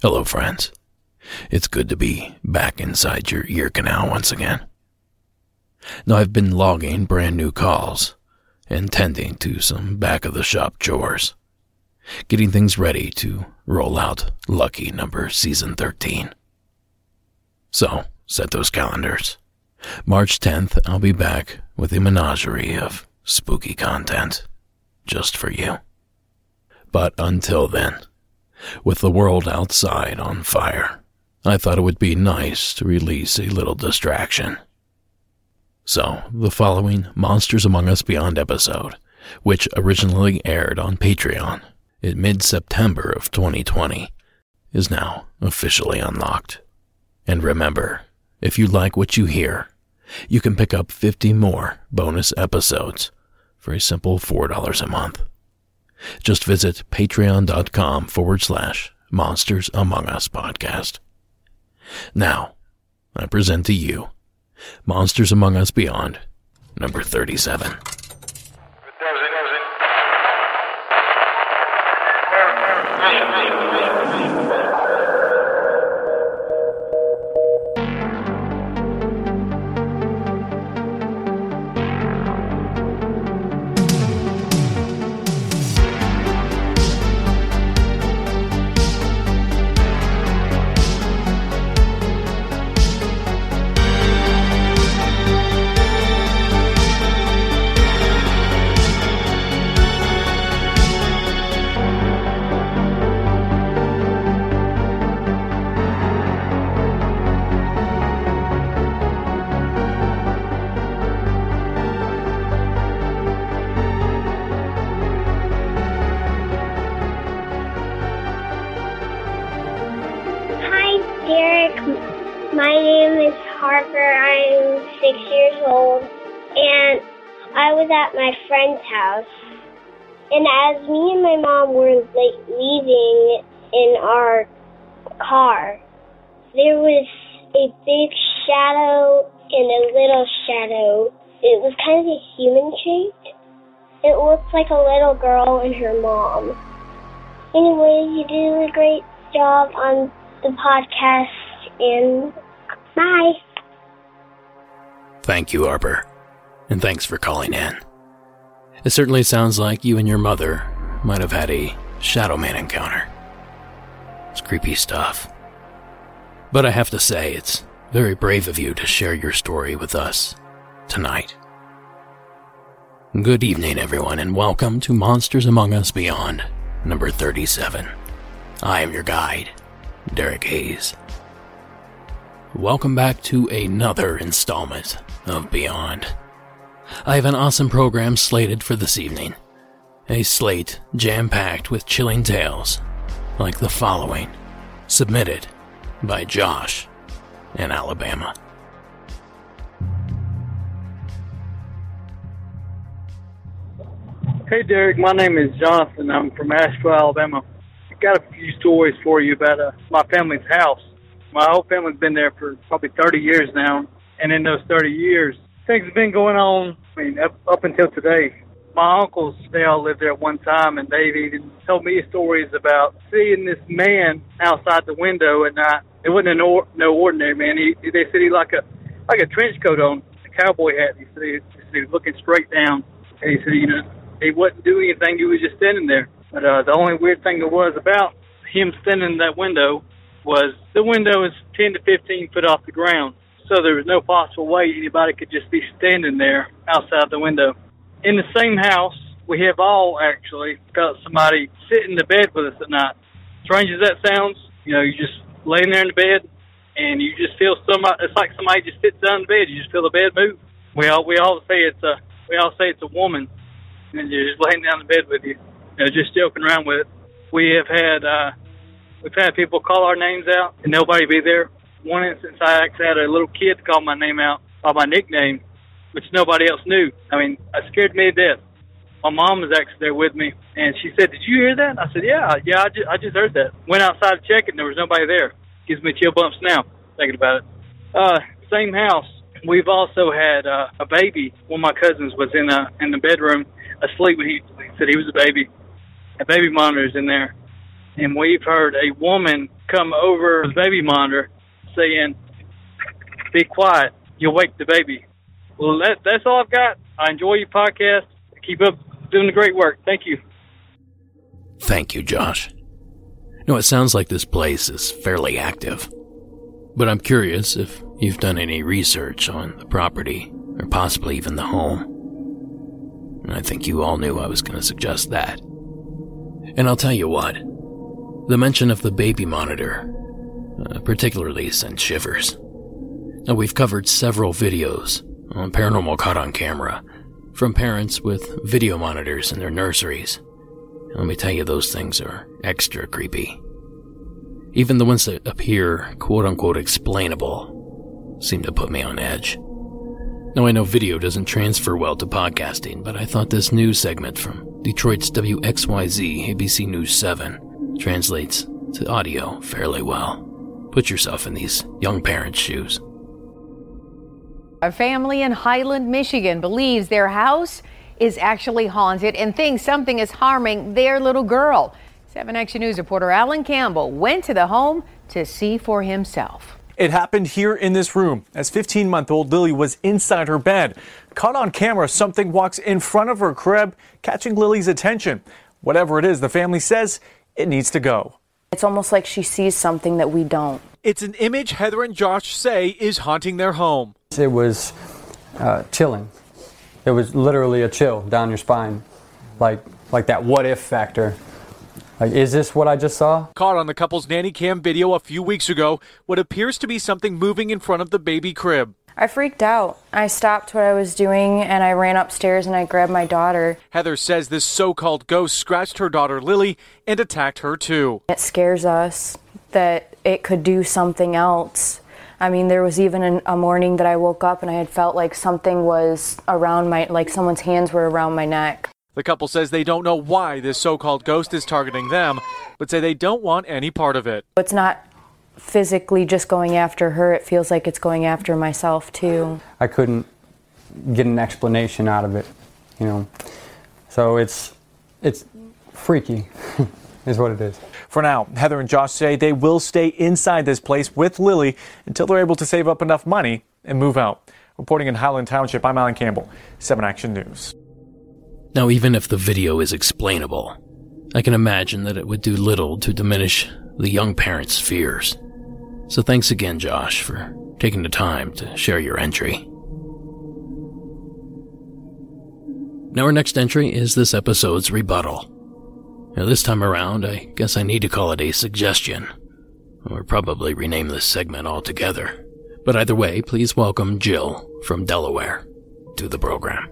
Hello, friends. It's good to be back inside your ear canal once again. Now, I've been logging brand new calls and tending to some back-of-the-shop chores, getting things ready to roll out Lucky Number Season 13. So, set those calendars. March 10th, I'll be back with a menagerie of spooky content just for you. But until then, with the world outside on fire, I thought it would be nice to release a little distraction. So, the following Monsters Among Us Beyond episode, which originally aired on Patreon in mid-September of 2020, is now officially unlocked. And remember, if you like what you hear, you can pick up 50 more bonus episodes for a simple $4 a month. Just visit patreon.com/Monsters Among Us podcast. Now, I present to you Monsters Among Us Beyond, number 37. Derek, my name is Harper. I'm 6 years old, and I was at my friend's house. And as me and my mom were leaving in our car, there was a big shadow and a little shadow. It was kind of a human shape. It looked like a little girl and her mom. Anyway, you did a great job on the podcast, and bye. Thank you, Harper, and thanks for calling in. It certainly sounds like you and your mother might have had a Shadow Man encounter. It's creepy stuff. But I have to say, it's very brave of you to share your story with us tonight. Good evening, everyone, and welcome to Monsters Among Us Beyond, number 37. I am your guide, Derek Hayes. Welcome back to another installment of Beyond. I have an awesome program slated for this evening. A slate jam-packed with chilling tales, like the following, submitted by Josh in Alabama. Hey Derek, my name is Jonathan. I'm from Asheville, Alabama. I got a few stories for you about my family's house. My whole family's been there for probably 30 years now, and in those 30 years, things have been going on, up until today. My uncles, they all lived there at one time, and they've even told me stories about seeing this man outside the window at night. It wasn't no ordinary man. They said he like a trench coat on, a cowboy hat. He said he was looking straight down, and he said, he wasn't doing anything. He was just standing there. But the only weird thing there was about him standing in that window was the window is 10 to 15 foot off the ground. So there was no possible way anybody could just be standing there outside the window. In the same house, we have all actually got somebody sitting in the bed with us at night. Strange as that sounds, you're just laying there in the bed and you just feel it's like somebody just sits down in the bed. You just feel the bed move. We all say it's a woman, and you're just laying down in the bed with you, just joking around with it. We've had people call our names out and nobody be there. One instance, I actually had a little kid call my name out by my nickname, which nobody else knew. It scared me to death. My mom was actually there with me, and she said, "Did you hear that?" I said, "Yeah, I just heard that." Went outside to check it, and there was nobody there. Gives me chill bumps now, thinking about it. Same house. We've also had a baby. One of my cousins was in the bedroom asleep when he said he was a baby. A baby monitor's in there. and we've heard a woman come over the baby monitor saying, "Be quiet, you'll wake the baby." Well, that's all I've got. I enjoy your podcast. Keep up doing the great work. Thank you. Thank you, Josh. No, it sounds like this place is fairly active. But I'm curious if you've done any research on the property, or possibly even the home. And I think you all knew I was going to suggest that. And I'll tell you what, the mention of the baby monitor particularly sent shivers. Now, we've covered several videos on Paranormal Caught on Camera from parents with video monitors in their nurseries. And let me tell you, those things are extra creepy. Even the ones that appear quote-unquote explainable seem to put me on edge. Now, I know video doesn't transfer well to podcasting, but I thought this news segment from Detroit's WXYZ ABC News 7 translates to audio fairly well. Put yourself in these young parents' shoes. A family in Highland, Michigan believes their house is actually haunted and thinks something is harming their little girl. 7 Action News reporter Alan Campbell went to the home to see for himself. It happened here in this room as 15-month-old Lily was inside her bed. Caught on camera, something walks in front of her crib, catching Lily's attention. Whatever it is, the family says it needs to go. It's almost like she sees something that we don't. It's an image Heather and Josh say is haunting their home. It was chilling. It was literally a chill down your spine, like that what if factor. Like, is this what I just saw? Caught on the couple's nanny cam video a few weeks ago, what appears to be something moving in front of the baby crib. I freaked out. I stopped what I was doing and I ran upstairs and I grabbed my daughter. Heather says this so-called ghost scratched her daughter Lily and attacked her too. It scares us that it could do something else. I mean, there was even a morning that I woke up and I had felt like something was around like someone's hands were around my neck. The couple says they don't know why this so-called ghost is targeting them, but say they don't want any part of it. It's not physically just going after her. It feels like it's going after myself too. I couldn't get an explanation out of it, you know. So it's freaky, is what it is. For now, Heather and Josh say they will stay inside this place with Lily until they're able to save up enough money and move out. Reporting in Highland Township, I'm Alan Campbell, 7 Action News. Now, even if the video is explainable, I can imagine that it would do little to diminish the young parents' fears. So thanks again, Josh, for taking the time to share your entry. Now, our next entry is this episode's rebuttal. Now, this time around, I guess I need to call it a suggestion, or probably rename this segment altogether. But either way, please welcome Jill from Delaware to the program.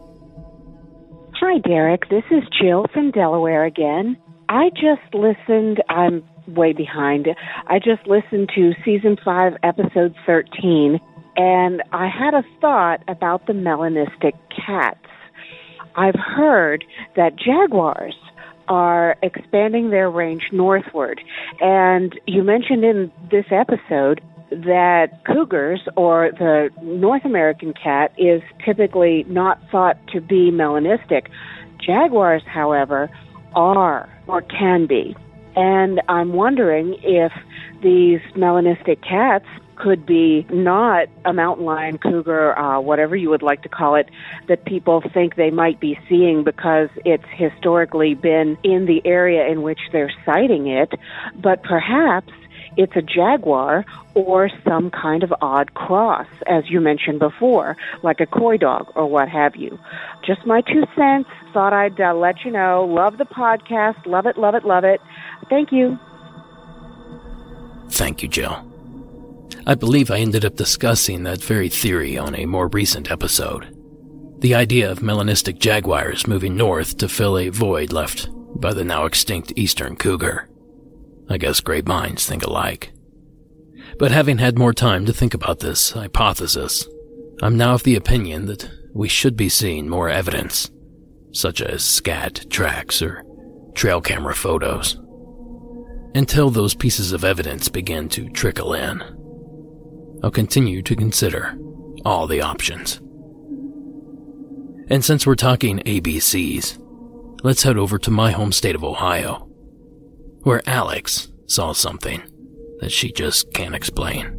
Hi, Derek. This is Jill from Delaware again. I just listened. I'm way behind. I just listened to Season 5, Episode 13, and I had a thought about the melanistic cats. I've heard that jaguars are expanding their range northward, and you mentioned in this episode that cougars, or the North American cat, is typically not thought to be melanistic. Jaguars, however, are or can be. And I'm wondering if these melanistic cats could be not a mountain lion, cougar, whatever you would like to call it, that people think they might be seeing because it's historically been in the area in which they're sighting it, but perhaps it's a jaguar or some kind of odd cross, as you mentioned before, like a coy dog or what have you. Just my 2 cents. Thought I'd let you know. Love the podcast. Love it, love it, love it. Thank you. Thank you, Jill. I believe I ended up discussing that very theory on a more recent episode. The idea of melanistic jaguars moving north to fill a void left by the now extinct eastern cougar. I guess great minds think alike. But having had more time to think about this hypothesis, I'm now of the opinion that we should be seeing more evidence, such as scat tracks or trail camera photos. Until those pieces of evidence begin to trickle in, I'll continue to consider all the options. And since we're talking ABCs, let's head over to my home state of Ohio. where Alex saw something that she just can't explain.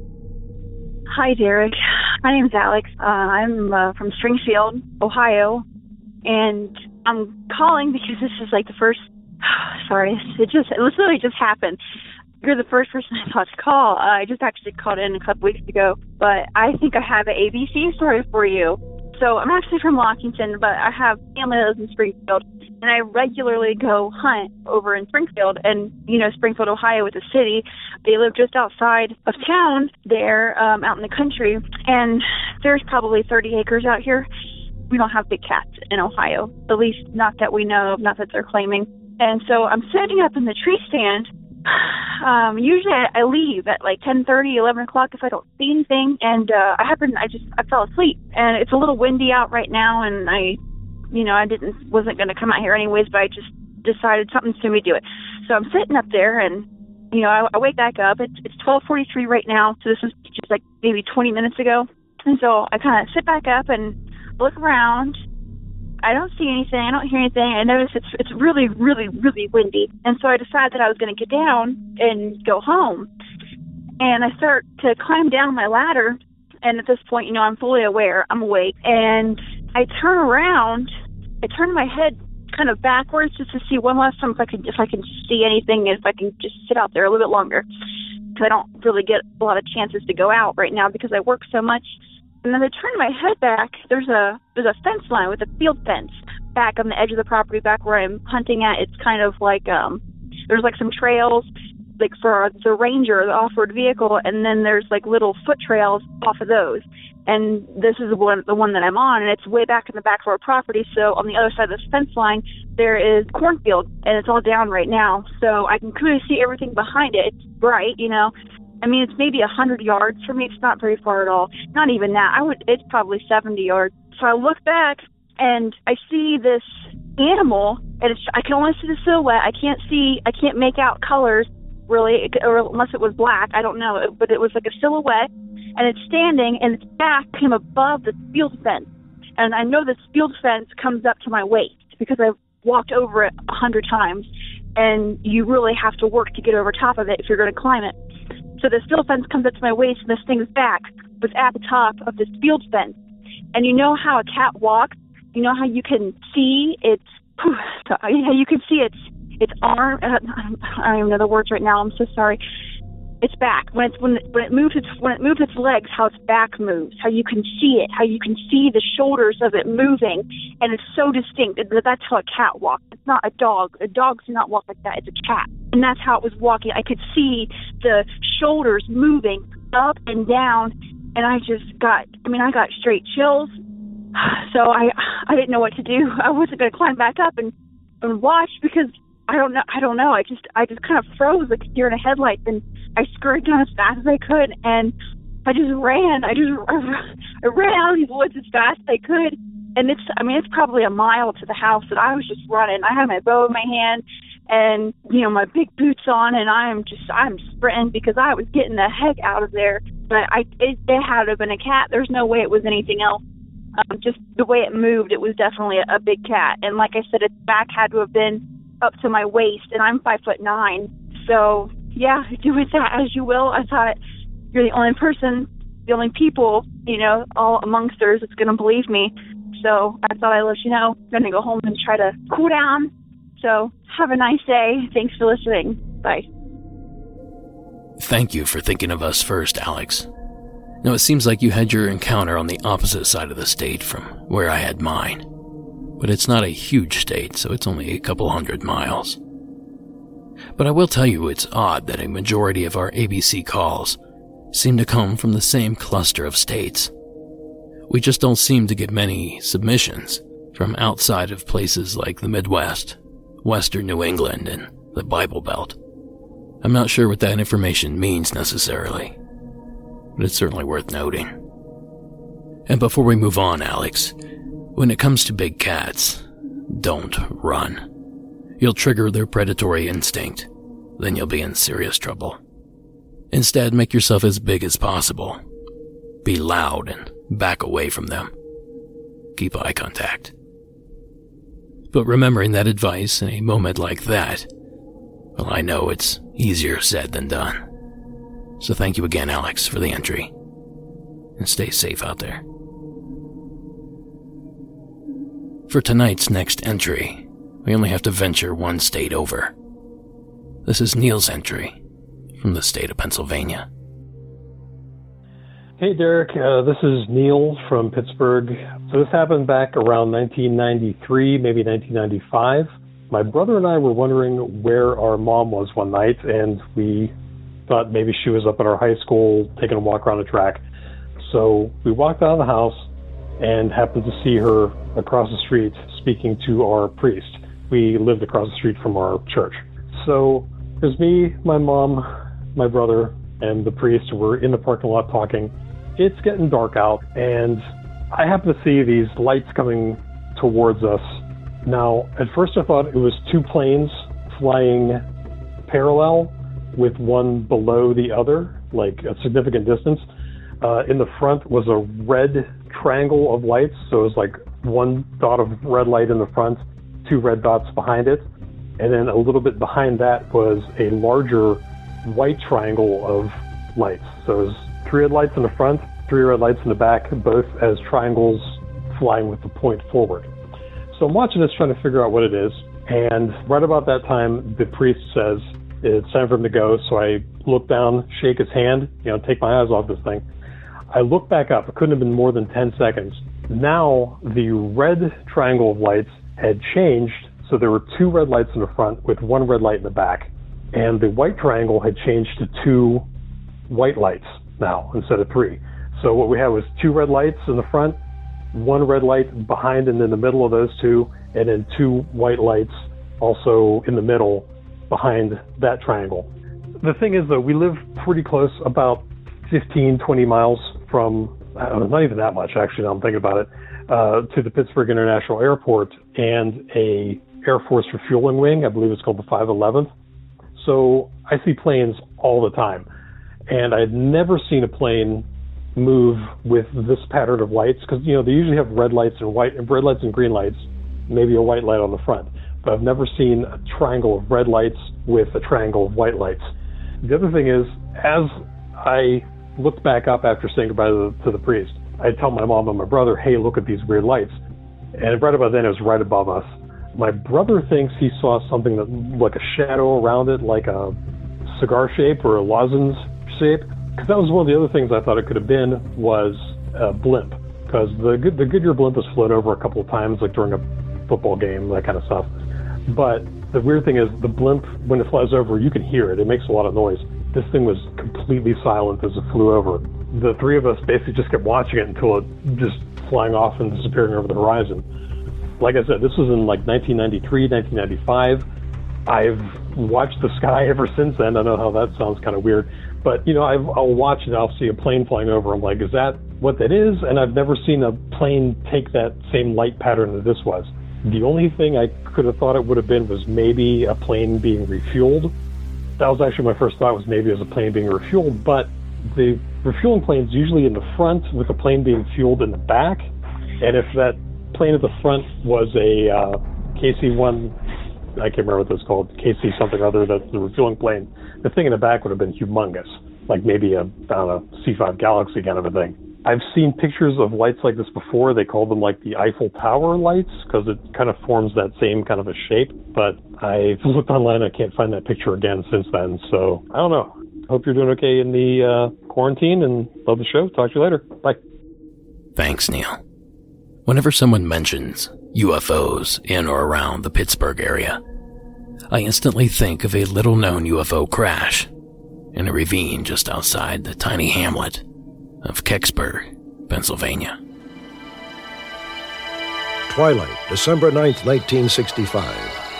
Hi, Derek. My name's Alex. I'm from Springfield, Ohio, and I'm calling because this is like the first... Sorry, it literally just happened. You're the first person I thought to call. I just actually called in a couple weeks ago, but I think I have an ABC story for you. So I'm actually from Washington, but I have family that lives in Springfield, and I regularly go hunt over in Springfield. And, Springfield, Ohio is a city. They live just outside of town there, out in the country, and there's probably 30 acres out here. We don't have big cats in Ohio, at least not that we know of, not that they're claiming. And so I'm sitting up in the tree stand. Usually I leave at like 10:30, 11 o'clock if I don't see anything. And I fell asleep. And it's a little windy out right now. And I wasn't going to come out here anyways, but I just decided something's going to do it. So I'm sitting up there and, I wake back up. It's 12:43 right now. So this was just like maybe 20 minutes ago. And so I kind of sit back up and look around. I don't see anything. I don't hear anything. I notice it's really, really, really windy. And so I decided that I was going to get down and go home. And I start to climb down my ladder. And at this point, I'm fully aware. I'm awake. And I turn around. I turn my head kind of backwards just to see one last time if I can see anything, if I can just sit out there a little bit longer. Because I don't really get a lot of chances to go out right now because I work so much. And then I turn my head back. There's a fence line with a field fence back on the edge of the property, back where I'm hunting at. It's kind of like there's like some trails, like for the Ranger, the off-road vehicle, and then there's like little foot trails off of those. And this is the one that I'm on, and it's way back in the back of our property. So on the other side of this fence line, there is cornfield, and it's all down right now. So I can clearly see everything behind it. It's bright, it's maybe 100 yards from me. It's not very far at all. Not even that. It's probably 70 yards. So I look back and I see this animal, and I can only see the silhouette. I can't make out colors really, or unless it was black. I don't know, but it was like a silhouette, and it's standing, and its back came above the field fence. And I know this field fence comes up to my waist because I've walked over it 100 times, and you really have to work to get over top of it if you're going to climb it. So this field fence comes up to my waist, and this thing's back was at the top of this field fence. And you know how a cat walks? You know how you can see its arm? I don't even know the words right now. I'm so sorry. Its back. When it moves its legs, how its back moves, how you can see it, how you can see the shoulders of it moving, and it's so distinct. That's how a cat walks. It's not a dog. Dogs do not walk like that. It's a cat. And that's how it was walking. I could see the shoulders moving up and down, and I got straight chills. So I didn't know what to do. I wasn't going to climb back up and watch because I don't know. I just kind of froze like a deer in a headlights, and I scurried down as fast as I could, and I just ran. I ran out of these woods as fast as I could, and it's probably a mile to the house, and I was just running. I had my bow in my hand, and my big boots on, and I'm sprinting because I was getting the heck out of there. But it had to have been a cat. There's no way it was anything else. Just the way it moved, it was definitely a big cat. And like I said, its back had to have been up to my waist, and I'm 5'9". So yeah, do with that as you will. I thought you're the only people, all amongsters that's going to believe me. So I thought I'd let you know. I'm going to go home and try to cool down. So have a nice day. Thanks for listening. Bye. Thank you for thinking of us first, Alex. Now, it seems like you had your encounter on the opposite side of the state from where I had mine. But it's not a huge state, so it's only a couple 100 miles. But I will tell you it's odd that a majority of our ABC calls seem to come from the same cluster of states. We just don't seem to get many submissions from outside of places like the Midwest, Western New England, and the Bible Belt. I'm not sure what that information means necessarily, but it's certainly worth noting. And before we move on, Alex, when it comes to big cats, don't run. You'll trigger their predatory instinct, then you'll be in serious trouble. Instead, make yourself as big as possible. Be loud and back away from them. Keep eye contact. But remembering that advice in a moment like that, Well, I know it's easier said than done. So thank you again, Alex, for the entry. And stay safe out there. For tonight's next entry, we only have to venture one state over. This is Neil's entry from the state of Pennsylvania. Hey, Derek. This is Neil from Pittsburgh. So this happened back around 1993, maybe 1995. My brother and I were wondering where our mom was one night, and we thought maybe she was up at our high school taking a walk around the track. So we walked out of the house and happened to see her across the street speaking to our priest. We lived across the street from our church. So there's me, my mom, my brother, and the priest. We're in the parking lot talking. It's getting dark out, and I happen to see these lights coming towards us. Now, at first I thought it was two planes flying parallel with one below the other, like a significant distance. In the front was a red triangle of lights, so it was like one dot of red light in the front, two red dots behind it, and then a little bit behind that was a larger white triangle of lights. So it was 3 red lights in the front, 3 red lights in the back, both as triangles flying with the point forward. So I'm watching this, trying to figure out what it is, and right about that time, the priest says it's time for him to go, so I look down, shake his hand, take my eyes off this thing. I look back up. It couldn't have been more than 10 seconds. Now, the red triangle of lights had changed, so there were 2 red lights in the front with 1 red light in the back, and the white triangle had changed to 2 white lights now instead of 3. So what we had was 2 red lights in the front, 1 red light behind and in the middle of those 2, and then 2 white lights also in the middle behind that triangle. The thing is, though, we live pretty close, about 15, 20 miles from, not even that much, actually, now I'm thinking about it, to the Pittsburgh International Airport and a Air Force refueling wing. I believe it's called the 511th. So I see planes all the time. And I'd never seen a plane move with this pattern of lights, because, they usually have red lights and red lights and green lights, maybe a white light on the front. But I've never seen a triangle of red lights with a triangle of white lights. The other thing is, as I looked back up after saying goodbye to the priest, I tell my mom and my brother, hey, look at these weird lights. And right about then, it was right above us. My brother thinks he saw something that like a shadow around it, like a cigar shape or a lozenge shape. Because that was one of the other things I thought it could have been, was a blimp. Because the Goodyear blimp has flown over a couple of times, like during a football game, that kind of stuff. But the weird thing is, the blimp, when it flies over, you can hear it. It makes a lot of noise. This thing was completely silent as it flew over. The 3 of us basically just kept watching it until it just flying off and disappearing over the horizon. Like I said, this was in like 1993, 1995. I've watched the sky ever since then. I know how that sounds kind of weird. But, I'll watch it, I'll see a plane flying over. I'm like, is that what that is? And I've never seen a plane take that same light pattern that this was. The only thing I could have thought it would have been was maybe a plane being refueled. That was actually my first thought, was maybe it was a plane being refueled. But the refueling plane's usually in the front with the plane being fueled in the back. And if that plane at the front was a KC-1, I can't remember what that's called, KC something or other, that's the refueling plane, the thing in the back would have been humongous, like maybe a C-5 Galaxy kind of a thing. I've seen pictures of lights like this before. They call them like the Eiffel Tower lights because it kind of forms that same kind of a shape. But I've looked online. I can't find that picture again since then. So I don't know. Hope you're doing okay in the quarantine, and love the show. Talk to you later. Bye. Thanks, Neil. Whenever someone mentions UFOs in or around the Pittsburgh area, I instantly think of a little-known UFO crash in a ravine just outside the tiny hamlet of Kecksburg, Pennsylvania. Twilight, December 9th, 1965.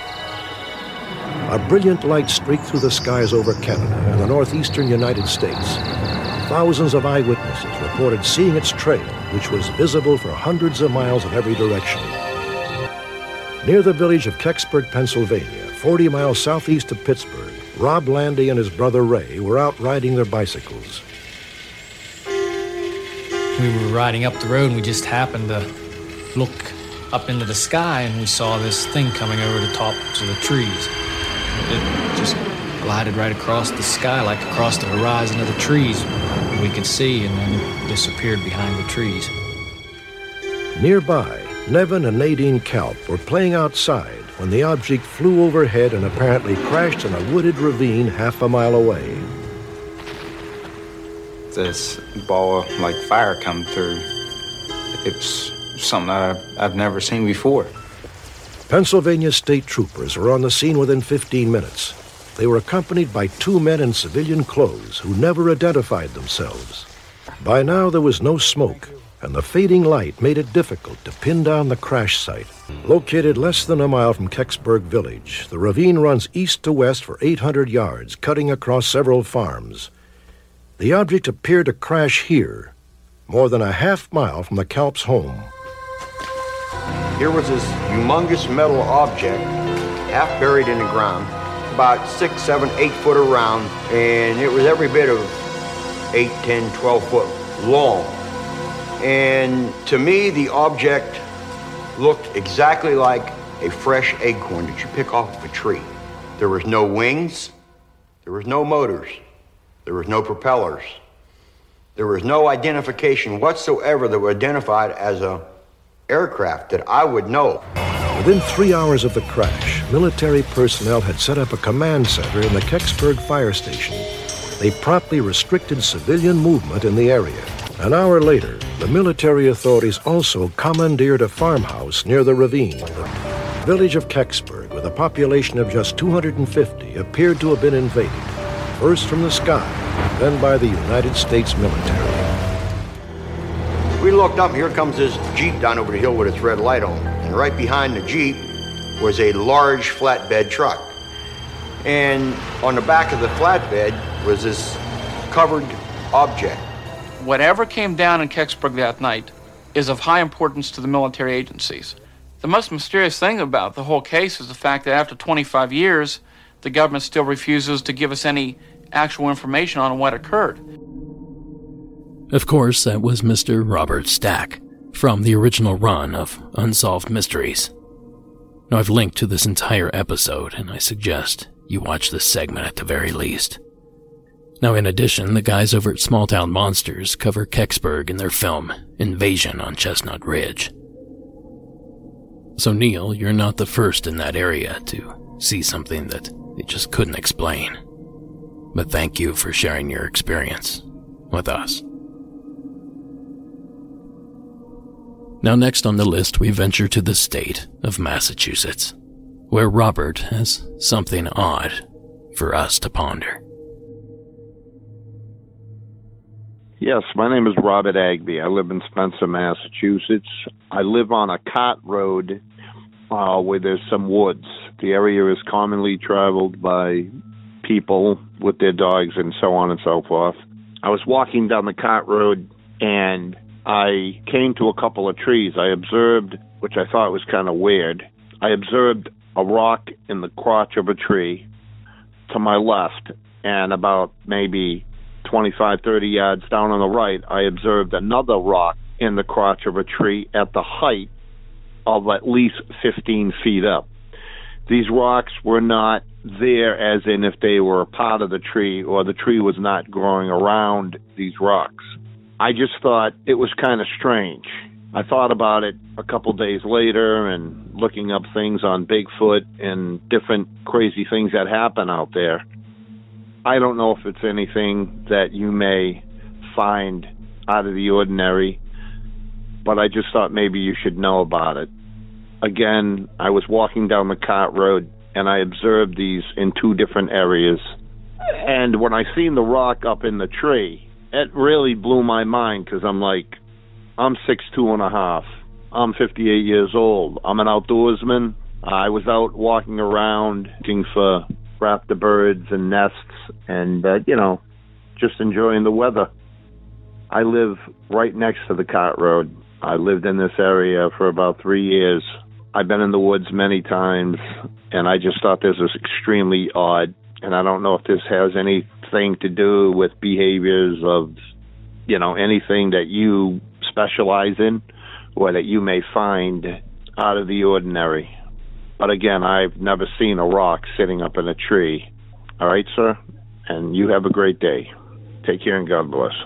A brilliant light streaked through the skies over Canada and the northeastern United States. Thousands of eyewitnesses reported seeing its trail, which was visible for hundreds of miles in every direction. Near the village of Kecksburg, Pennsylvania, 40 miles southeast of Pittsburgh, Rob Landy and his brother Ray were out riding their bicycles. We were riding up the road and we just happened to look up into the sky and we saw this thing coming over the tops of the trees. It just glided right across the sky, like across the horizon of the trees we could see, and then disappeared behind the trees. Nearby, Nevin and Nadine Kalp were playing outside when the object flew overhead and apparently crashed in a wooded ravine half a mile away. This ball of like fire come through. It's something that I've never seen before. Pennsylvania state troopers were on the scene within 15 minutes. They were accompanied by 2 men in civilian clothes who never identified themselves. By now there was no smoke, and the fading light made it difficult to pin down the crash site. Located less than a mile from Kecksburg Village, the ravine runs east to west for 800 yards, cutting across several farms. The object appeared to crash here, more than a half mile from the Kalp's home. Here was this humongous metal object, half buried in the ground, about 6, 7, 8 foot around, and it was every bit of 8, 10, 12 foot long. And to me, the object looked exactly like a fresh acorn that you pick off of a tree. There was no wings, there was no motors, there was no propellers. There was no identification whatsoever that were identified as a aircraft that I would know. Within 3 hours of the crash, military personnel had set up a command center in the Kecksburg fire station. They promptly restricted civilian movement in the area. An hour later, the military authorities also commandeered a farmhouse near the ravine. The village of Kecksburg, with a population of just 250, appeared to have been invaded, first from the sky, then by the United States military. We looked up, and here comes this Jeep down over the hill with its red light on. And right behind the Jeep was a large flatbed truck. And on the back of the flatbed was this covered object. Whatever came down in Kecksburg that night is of high importance to the military agencies. The most mysterious thing about the whole case is the fact that after 25 years, the government still refuses to give us any actual information on what occurred. Of course, that was Mr. Robert Stack from the original run of Unsolved Mysteries. Now, I've linked to this entire episode, and I suggest you watch this segment at the very least. Now, in addition, the guys over at Small Town Monsters cover Kecksburg in their film Invasion on Chestnut Ridge. So, Neil, you're not the first in that area to see something that they just couldn't explain. But thank you for sharing your experience with us. Now, next on the list, we venture to the state of Massachusetts, where Robert has something odd for us to ponder. Yes, my name is Robert Agby. I live in Spencer, Massachusetts. I live on a cart road where there's some woods. The area is commonly traveled by people with their dogs and so on and so forth. I was walking down the cart road and I came to a couple of trees. I observed, which I thought was kind of weird, I observed a rock in the crotch of a tree to my left, and about maybe 25, 30 yards down on the right, I observed another rock in the crotch of a tree at the height of at least 15 feet up. These rocks were not there as in if they were a part of the tree or the tree was not growing around these rocks. I just thought it was kind of strange. I thought about it a couple days later and looking up things on Bigfoot and different crazy things that happen out there. I don't know if it's anything that you may find out of the ordinary, but I just thought maybe you should know about it. Again, I was walking down the cart road and I observed these in two different areas. And when I seen the rock up in the tree, it really blew my mind because I'm like, I'm 6'2½". I'm 58 years old. I'm an outdoorsman. I was out walking around looking for raptor birds and nests and, just enjoying the weather. I live right next to the cart road. I lived in this area for about 3 years. I've been in the woods many times, and I just thought this was extremely odd. And I don't know if this has anything to do with behaviors of, anything that you specialize in or that you may find out of the ordinary. But again, I've never seen a rock sitting up in a tree. All right, sir? And you have a great day. Take care and God bless.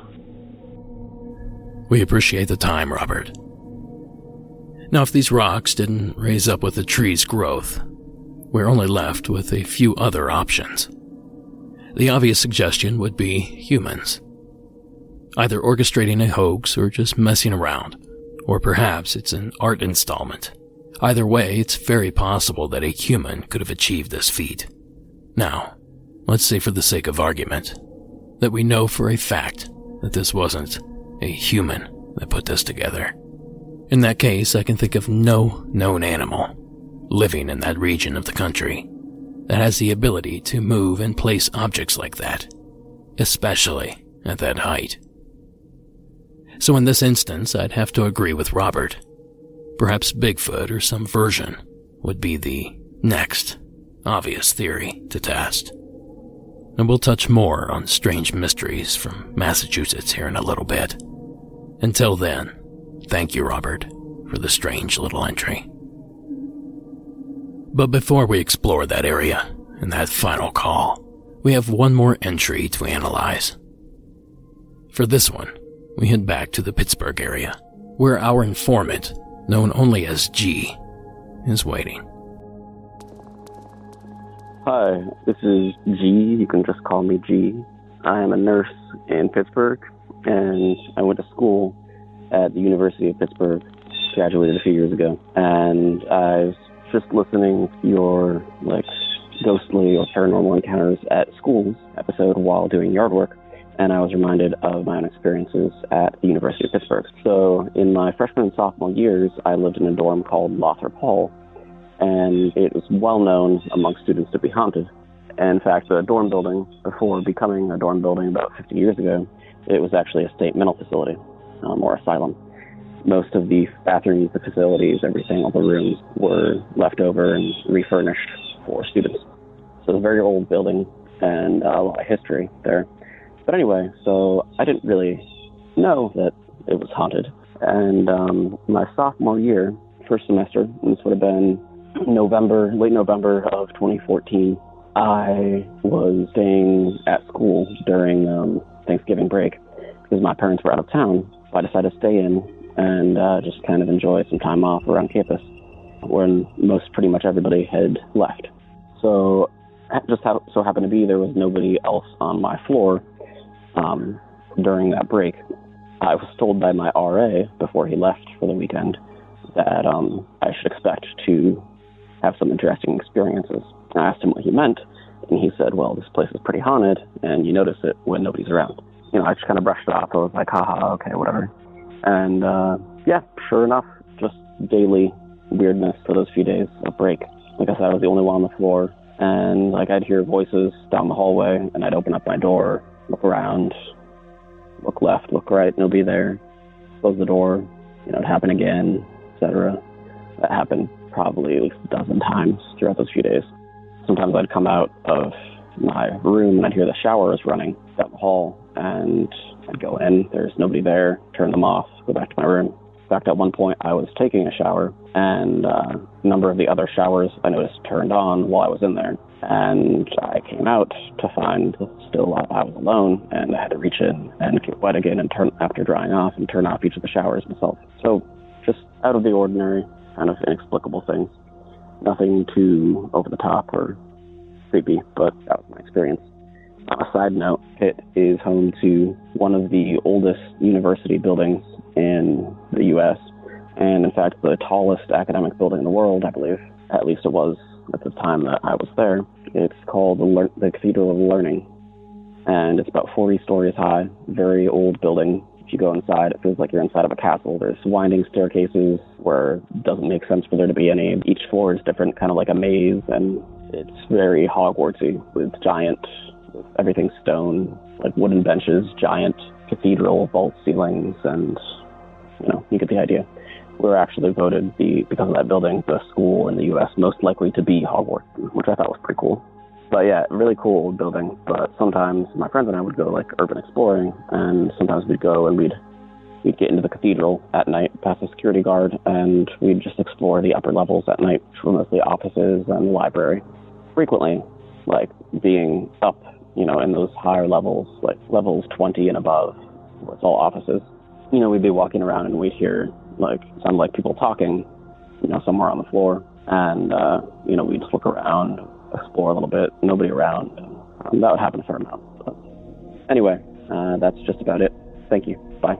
We appreciate the time, Robert. Now, if these rocks didn't raise up with the tree's growth, we're only left with a few other options. The obvious suggestion would be humans. Either orchestrating a hoax or just messing around, or perhaps it's an art installment. Either way, it's very possible that a human could have achieved this feat. Now, let's say for the sake of argument, that we know for a fact that this wasn't a human that put this together. In that case, I can think of no known animal living in that region of the country that has the ability to move and place objects like that, especially at that height. So in this instance, I'd have to agree with Robert. Perhaps Bigfoot or some version would be the next obvious theory to test. And we'll touch more on strange mysteries from Massachusetts here in a little bit. Until then, thank you, Robert, for the strange little entry. But before we explore that area and that final call, we have one more entry to analyze. For this one, we head back to the Pittsburgh area, where our informant, known only as G, is waiting. Hi, this is G. You can just call me G. I am a nurse in Pittsburgh, and I went to school at the University of Pittsburgh, graduated a few years ago, and I was just listening to your, ghostly or paranormal encounters at schools episode while doing yard work, and I was reminded of my own experiences at the University of Pittsburgh. So in my freshman and sophomore years, I lived in a dorm called Lothrop Hall, and it was well known among students to be haunted. In fact, the dorm building, before becoming a dorm building about 50 years ago, it was actually a state mental facility, or asylum. Most of the bathrooms, the facilities, everything, all the rooms were left over and refurnished for students. So it's a very old building and a lot of history there. But anyway, so I didn't really know that it was haunted. And my sophomore year, first semester, and this would have been late November of 2014, I was staying at school during Thanksgiving break because my parents were out of town. So I decided to stay in and just kind of enjoy some time off around campus when pretty much everybody had left. So it just so happened to be there was nobody else on my floor during that break. I was told by my RA before he left for the weekend that I should expect to have some interesting experiences. I asked him what he meant, and he said, well, this place is pretty haunted, and you notice it when nobody's around. I just kind of brushed it off. I was like, haha, okay, whatever. And sure enough, just daily weirdness for those few days of break. Like I said, I was the only one on the floor, and I'd hear voices down the hallway, and I'd open up my door, look around, look left, look right, nobody there, close the door, it'd happen again, etc. That happened probably at least a dozen times throughout those few days. Sometimes I'd come out of my room and I'd hear the showers running down the hall, and I'd go in, there's nobody there, turn them off, go back to my room. In fact, at one point I was taking a shower, and a number of the other showers I noticed turned on while I was in there. And I came out to find still I was alone, and I had to reach in and get wet again and after drying off and turn off each of the showers myself. So just out of the ordinary, kind of inexplicable things. Nothing too over the top or creepy, but that was my experience. On a side note, it is home to one of the oldest university buildings in the U.S., and in fact the tallest academic building in the world, I believe. At least it was at the time that I was there. It's called the Cathedral of Learning, and it's about 40 stories high, very old building. If you go inside, it feels like you're inside of a castle. There's winding staircases where it doesn't make sense for there to be any. Each floor is different, kind of like a maze, and it's very Hogwartsy with everything stone, like wooden benches, giant cathedral vault ceilings, and you get the idea. We were actually voted, because of that building, the school in the U.S. most likely to be Hogwarts, which I thought was pretty cool. But yeah, really cool old building. But sometimes my friends and I would go urban exploring, and sometimes we'd go and we'd we'd get into the cathedral at night past the security guard, and we'd just explore the upper levels at night, which were mostly offices and the library. Frequently, like being up, you know, in those higher levels, like levels 20 and above, where it's all offices. You know, we'd be walking around and we'd hear, like, sound like people talking, you know, somewhere on the floor. And, you know, we'd just look around, explore a little bit, nobody around. And that would happen a fair amount. But anyway, that's just about it. Thank you. Bye.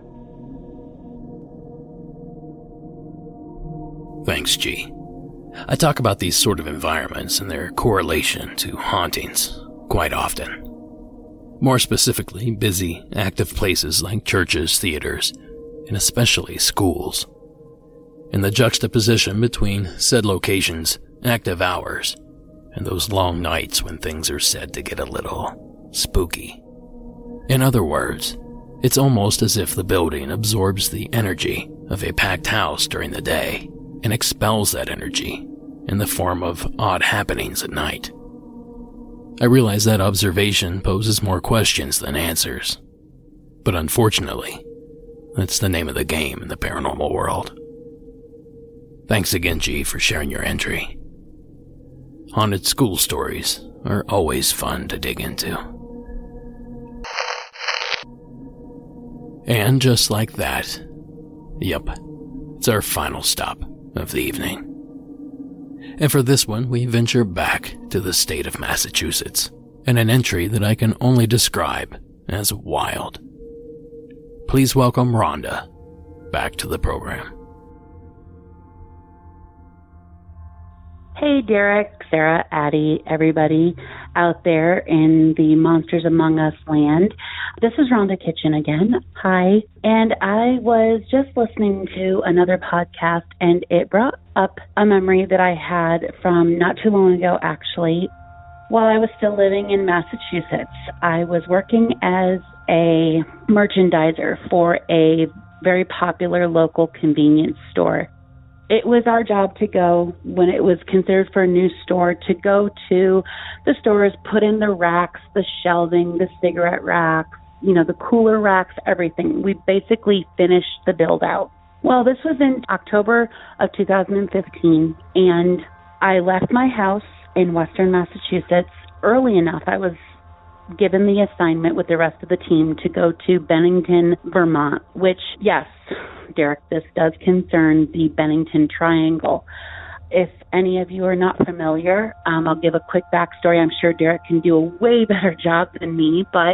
Thanks, G. I talk about these sort of environments and their correlation to hauntings quite often. More specifically, busy, active places like churches, theaters, and especially schools. And the juxtaposition between said locations, active hours, and those long nights when things are said to get a little spooky. In other words, it's almost as if the building absorbs the energy of a packed house during the day and expels that energy in the form of odd happenings at night. I realize that observation poses more questions than answers, but unfortunately, that's the name of the game in the paranormal world. Thanks again, G, for sharing your entry. Haunted school stories are always fun to dig into. And just like that, yep, it's our final stop of the evening. And for this one, we venture back to the state of Massachusetts, and an entry that I can only describe as wild. Please welcome Rhonda back to the program. Hey, Derek, Sarah, Addie, everybody out there in the Monsters Among Us land. This is Rhonda Kitchen again. Hi. And I was just listening to another podcast, and it brought up a memory that I had from not too long ago, actually. While I was still living in Massachusetts, I was working as a merchandiser for a very popular local convenience store. It was our job to go, when it was considered for a new store, to go to the stores, put in the racks, the shelving, the cigarette racks, you know, the cooler racks, everything. We basically finished the build out. Well, this was in October of 2015, and I left my house in Western Massachusetts early enough. I was given the assignment with the rest of the team to go to Bennington, Vermont, which, yes, Derek, this does concern the Bennington Triangle. If any of you are not familiar, I'll give a quick backstory. I'm sure Derek can do a way better job than me, but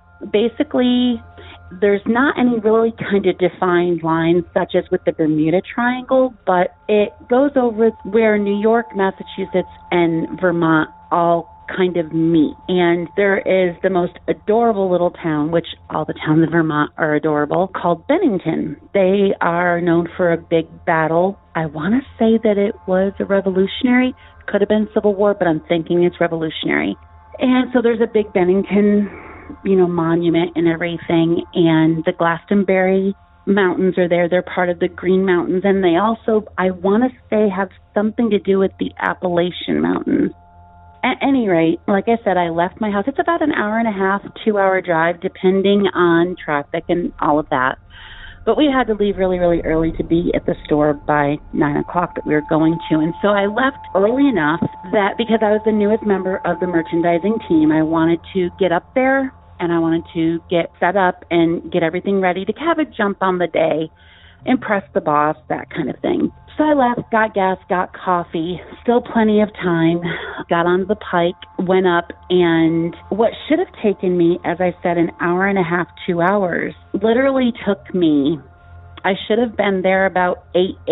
basically there's not any really kind of defined lines such as with the Bermuda Triangle, but it goes over where New York, Massachusetts, and Vermont all kind of meet. And there is the most adorable little town, which all the towns in Vermont are adorable, called Bennington. They are known for a big battle. I want to say that it was a revolutionary, could have been Civil War, but I'm thinking it's revolutionary. And so there's a big Bennington, you know, monument and everything, and the Glastonbury Mountains are there. They're part of the Green Mountains, and they also, I want to say, have something to do with the Appalachian Mountains. At any rate, like I said, I left my house. It's about an hour and a half, 2-hour drive, depending on traffic and all of that. But we had to leave really, really early to be at the store by 9 o'clock that we were going to. And so I left early enough that because I was the newest member of the merchandising team, I wanted to get up there and I wanted to get set up and get everything ready to have a jump on the day, impress the boss, that kind of thing. So I left, got gas, got coffee, still plenty of time, got onto the Pike, went up, and what should have taken me, as I said, an hour and a half, 2 hours, literally took me, I should have been there about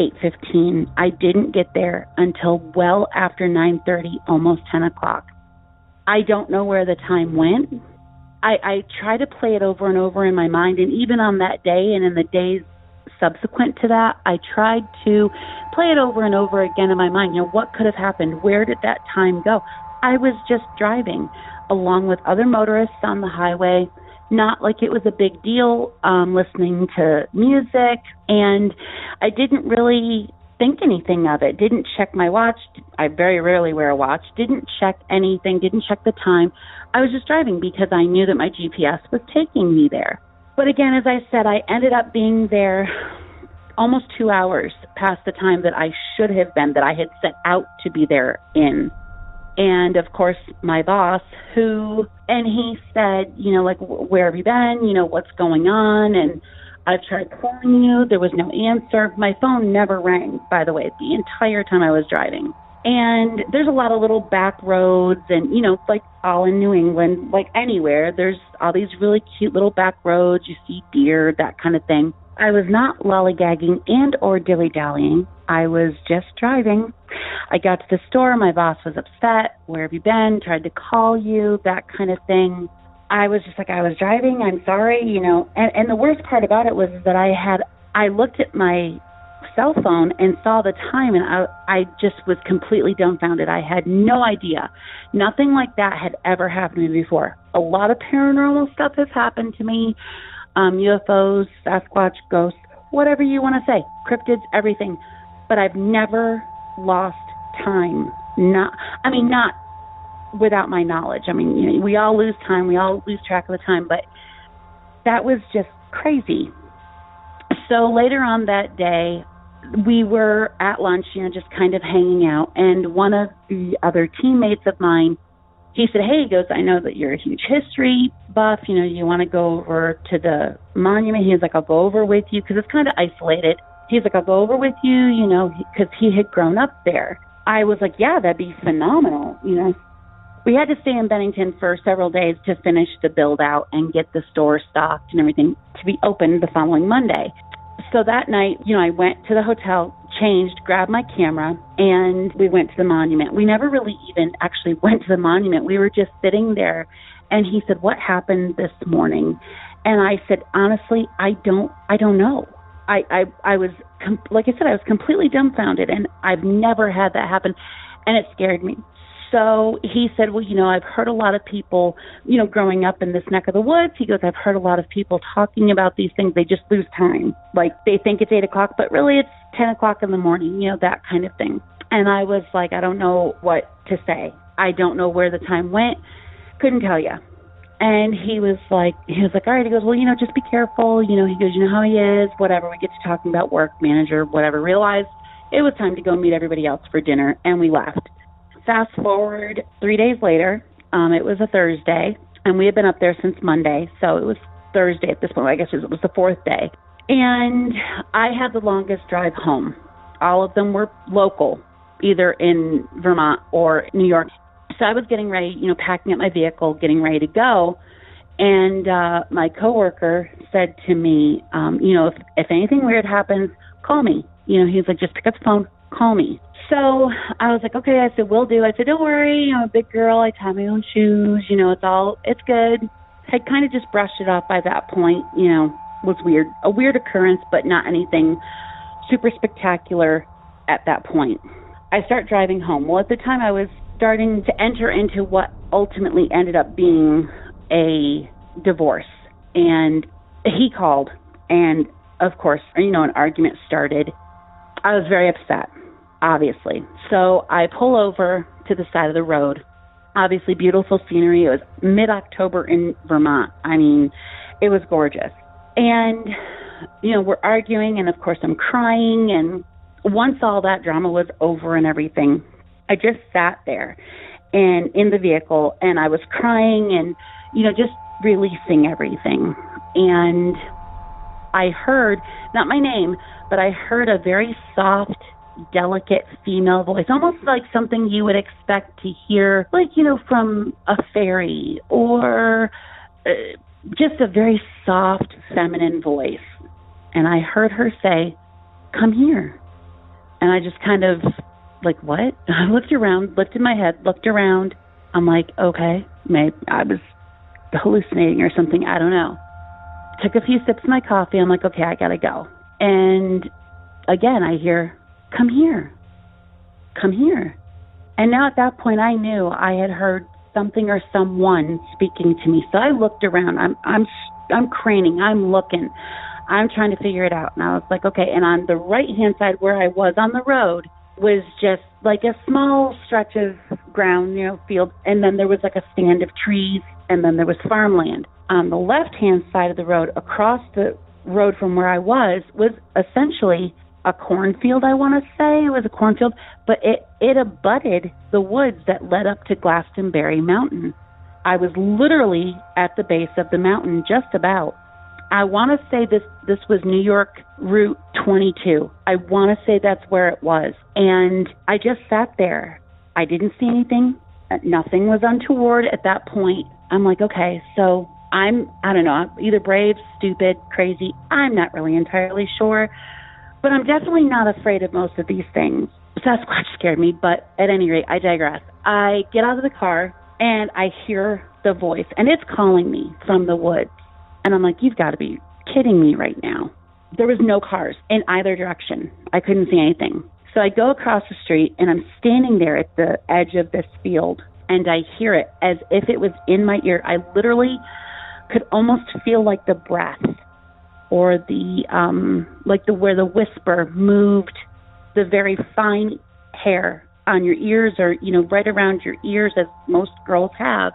8:15. I didn't get there until well after 9:30, almost 10 o'clock. I don't know where the time went. I try to play it over and over in my mind, and even on that day and in the days subsequent to that, I tried to play it over and over again in my mind. You know, what could have happened? Where did that time go? I was just driving along with other motorists on the highway, not like it was a big deal, listening to music, and I didn't really think anything of it. Didn't check my watch. I very rarely wear a watch. Didn't check anything. Didn't check the time. I was just driving because I knew that my GPS was taking me there. But again, as I said, I ended up being there almost 2 hours past the time that I should have been, that I had set out to be there in. And of course, my boss, and he said, like, where have you been? What's going on? And I've tried calling you. There was no answer. My phone never rang, by the way, the entire time I was driving. And there's a lot of little back roads and, like all in New England, like anywhere, there's all these really cute little back roads. You see deer, that kind of thing. I was not lollygagging and or dilly-dallying. I was just driving. I got to the store. My boss was upset. Where have you been? Tried to call you, that kind of thing. I was just like, I was driving. I'm sorry, And the worst part about it was that I looked at my cell phone and saw the time, and I just was completely dumbfounded. I had no idea. Nothing like that had ever happened to me before. A lot of paranormal stuff has happened to me. UFOs, Sasquatch, ghosts, whatever you want to say, cryptids, everything. But I've never lost time. Not without my knowledge. We all lose time. We all lose track of the time. But that was just crazy. So later on that day, we were at lunch, just kind of hanging out. And one of the other teammates of mine, he said, hey, he goes, I know that you're a huge history buff. You want to go over to the monument. He was like, I'll go over with you because it's kind of isolated. He's like, I'll go over with you, because he had grown up there. I was like, yeah, that'd be phenomenal. We had to stay in Bennington for several days to finish the build out and get the store stocked and everything to be open the following Monday. So that night, I went to the hotel, changed, grabbed my camera, and we went to the monument. We never really even actually went to the monument. We were just sitting there, and he said, what happened this morning? And I said, honestly, I don't know. I was, like I said, I was completely dumbfounded, and I've never had that happen, and it scared me. So he said, well, I've heard a lot of people, growing up in this neck of the woods, he goes, I've heard a lot of people talking about these things. They just lose time. Like they think it's 8 o'clock, but really it's 10 o'clock in the morning, that kind of thing. And I was like, I don't know what to say. I don't know where the time went. Couldn't tell you. And he was like, all right. He goes, well, just be careful. He goes, how he is, whatever. We get to talking about work, manager, whatever. Realized it was time to go meet everybody else for dinner, and we left. Fast forward 3 days later, it was a Thursday, and we had been up there since Monday, so it was Thursday at this point. I guess it was the fourth day. And I had the longest drive home. All of them were local, either in Vermont or New York. So I was getting ready, packing up my vehicle, getting ready to go, and my coworker said to me, if anything weird happens, call me. He was like, just pick up the phone, call me. So I was like, okay. I said, will do. I said, don't worry. I'm a big girl. I tie my own shoes. It's good. Had kind of just brushed it off by that point. Was weird. A weird occurrence, but not anything super spectacular at that point. I start driving home. Well, at the time I was starting to enter into what ultimately ended up being a divorce. And he called, and of course, an argument started. I was very upset, obviously. So I pull over to the side of the road. Obviously, beautiful scenery. It was mid-October in Vermont. It was gorgeous. And, we're arguing, and of course I'm crying. And once all that drama was over and everything, I just sat there and in the vehicle, and I was crying and, just releasing everything. And I heard, not my name, but I heard a very soft, delicate female voice, almost like something you would expect to hear, from a fairy, or just a very soft, feminine voice. And I heard her say, come here. And I just kind of, like, what? I looked around, lifted my head, looked around. I'm like, okay, maybe I was hallucinating or something. I don't know. Took a few sips of my coffee. I'm like, okay, I gotta go. And again, I hear, come here. Come here. And now at that point, I knew I had heard something or someone speaking to me. So I looked around. I'm craning. I'm looking. I'm trying to figure it out. And I was like, okay. And on the right-hand side where I was on the road was just like a small stretch of ground, field. And then there was like a stand of trees. And then there was farmland. on the left-hand side of the road, across the road from where I was essentially a cornfield, I want to say. It was a cornfield, but it abutted the woods that led up to Glastonbury Mountain. I was literally at the base of the mountain, just about. I want to say this was New York Route 22. I want to say that's where it was. And I just sat there. I didn't see anything. Nothing was untoward at that point. I'm like, okay, so I don't know, I'm either brave, stupid, crazy. I'm not really entirely sure. But I'm definitely not afraid of most of these things. Sasquatch scared me, but at any rate, I digress. I get out of the car, and I hear the voice, and it's calling me from the woods. And I'm like, you've got to be kidding me right now. There was no cars in either direction. I couldn't see anything. So I go across the street, and I'm standing there at the edge of this field, and I hear it as if it was in my ear. I literally could almost feel like the breath or the where the whisper moved the very fine hair on your ears, or, you know, right around your ears, as most girls have.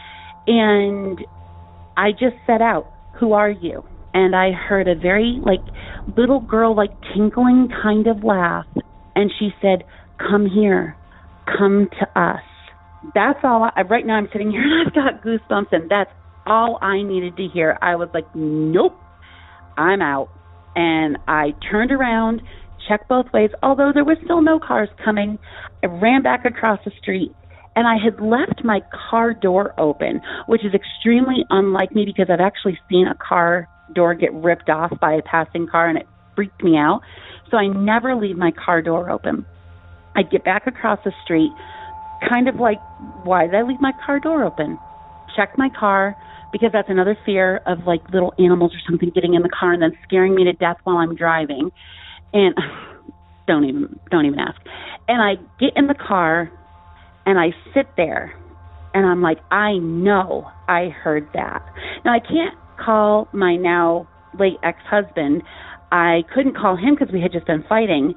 And I just said out, who are you? And I heard a very, little girl, tinkling kind of laugh. And she said, come here, come to us. That's all. Right now I'm sitting here and I've got goosebumps, and that's all I needed to hear. I was like, nope, I'm out. And I turned around, checked both ways, although there was still no cars coming. I ran back across the street, and I had left my car door open, which is extremely unlike me because I've actually seen a car door get ripped off by a passing car, and it freaked me out. So I never leave my car door open. I get back across the street, kind of like, why did I leave my car door open? Check my car, because that's another fear of little animals or something getting in the car and then scaring me to death while I'm driving. And don't even ask. And I get in the car and I sit there and I'm like, I know I heard that. Now I can't call my now late ex-husband. I couldn't call him because we had just been fighting.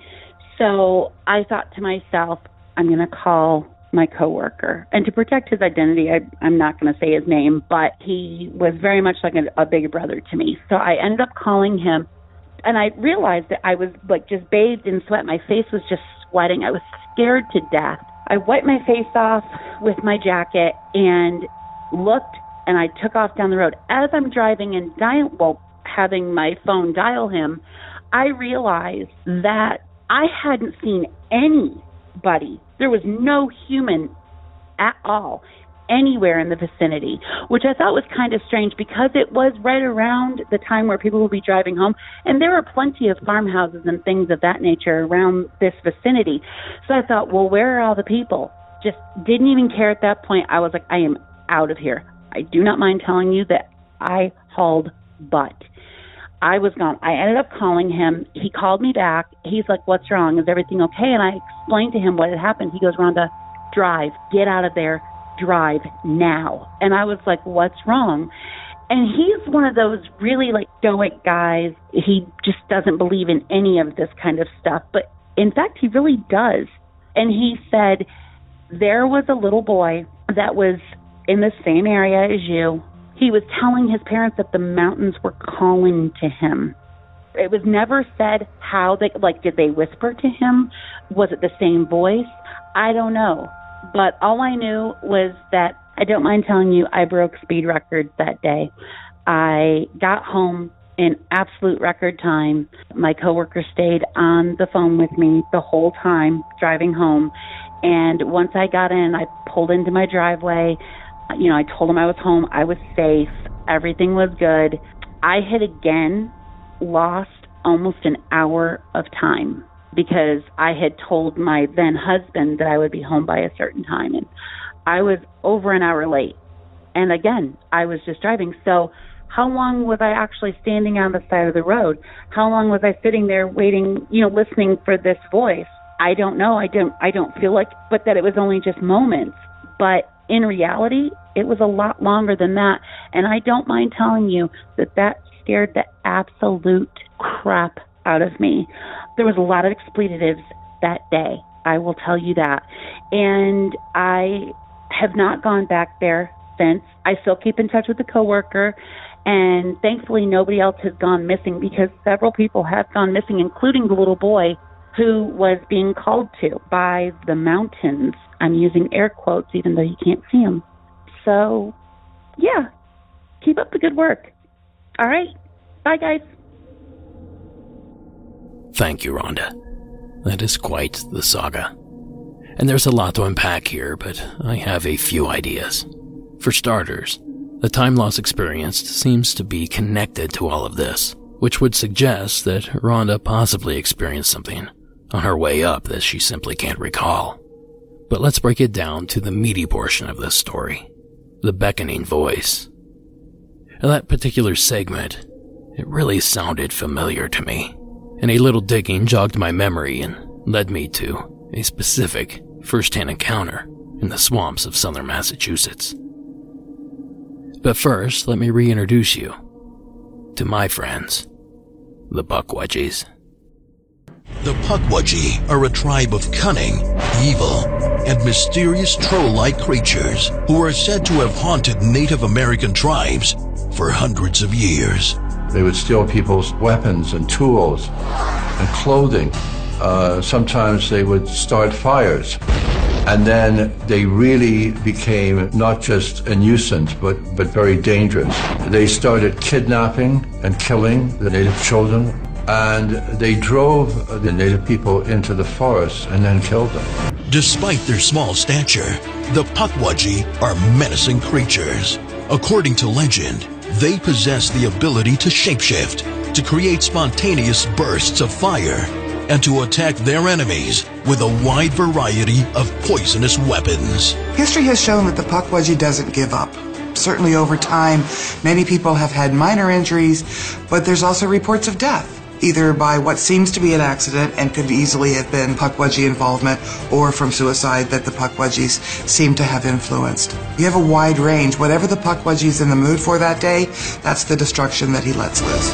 So I thought to myself, I'm going to call my coworker. And to protect his identity, I'm not going to say his name, but he was very much like a big brother to me. So I ended up calling him, and I realized that I was just bathed in sweat. My face was just sweating. I was scared to death. I wiped my face off with my jacket and looked, and I took off down the road. As I'm driving and having my phone dial him, I realized that I hadn't seen anybody. There was no human at all anywhere in the vicinity, which I thought was kind of strange because it was right around the time where people would be driving home, and there were plenty of farmhouses and things of that nature around this vicinity. So I thought, well, where are all the people? Just didn't even care at that point. I was like, I am out of here. I do not mind telling you that I hauled butt. I was gone. I ended up calling him. He called me back. He's like, what's wrong? Is everything okay? And I explained to him what had happened. He goes, Rhonda, drive. Get out of there. Drive now. And I was like, what's wrong? And he's one of those really stoic guys. He just doesn't believe in any of this kind of stuff. But in fact, he really does. And he said, there was a little boy that was in the same area as you. He was telling his parents that the mountains were calling to him. It was never said how they, did they whisper to him? Was it the same voice? I don't know. But all I knew was that, I don't mind telling you, I broke speed records that day. I got home in absolute record time. My coworker stayed on the phone with me the whole time driving home. And once I got in, I pulled into my driveway. I told him I was home. I was safe. Everything was good. I had again lost almost an hour of time because I had told my then husband that I would be home by a certain time. And I was over an hour late. And again, I was just driving. So how long was I actually standing on the side of the road? How long was I sitting there waiting, listening for this voice? I don't know. I don't feel like, but that it was only just moments. But in reality, it was a lot longer than that. And I don't mind telling you that scared the absolute crap out of me. There was a lot of expletives that day. I will tell you that. And I have not gone back there fence. I still keep in touch with the coworker, and thankfully nobody else has gone missing, because several people have gone missing, including the little boy who was being called to by the mountains. I'm using air quotes even though you can't see them. So, yeah, keep up the good work. All right, bye guys. Thank you, Rhonda. That is quite the saga. And there's a lot to unpack here, but I have a few ideas. For starters, the time loss experienced seems to be connected to all of this, which would suggest that Rhonda possibly experienced something on her way up that she simply can't recall. But let's break it down to the meaty portion of this story, the beckoning voice. In that particular segment, it really sounded familiar to me, and a little digging jogged my memory and led me to a specific first-hand encounter in the swamps of southern Massachusetts. But first, let me reintroduce you to my friends, the Pukwudgies. The Pukwudgie are a tribe of cunning, evil, and mysterious troll-like creatures who are said to have haunted Native American tribes for hundreds of years. They would steal people's weapons and tools and clothing. Sometimes they would start fires. And then they really became not just a nuisance, but very dangerous. They started kidnapping and killing the native children, and they drove the native people into the forest and then killed them. Despite their small stature, the Pukwudgie are menacing creatures. According to legend, they possess the ability to shapeshift, to create spontaneous bursts of fire, and to attack their enemies with a wide variety of poisonous weapons. History has shown that the Pukwudgie doesn't give up. Certainly over time, many people have had minor injuries, but there's also reports of death, either by what seems to be an accident and could easily have been Pukwudgie involvement, or from suicide that the Pukwudgies seem to have influenced. You have a wide range. Whatever the Pukwudgie's in the mood for that day, that's the destruction that he lets loose.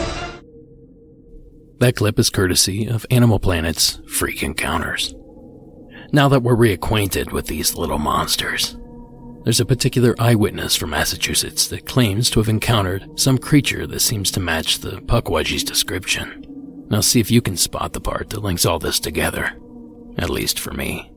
That clip is courtesy of Animal Planet's Freak Encounters. Now that we're reacquainted with these little monsters, there's a particular eyewitness from Massachusetts that claims to have encountered some creature that seems to match the Pukwudgie's description. Now see if you can spot the part that links all this together, at least for me.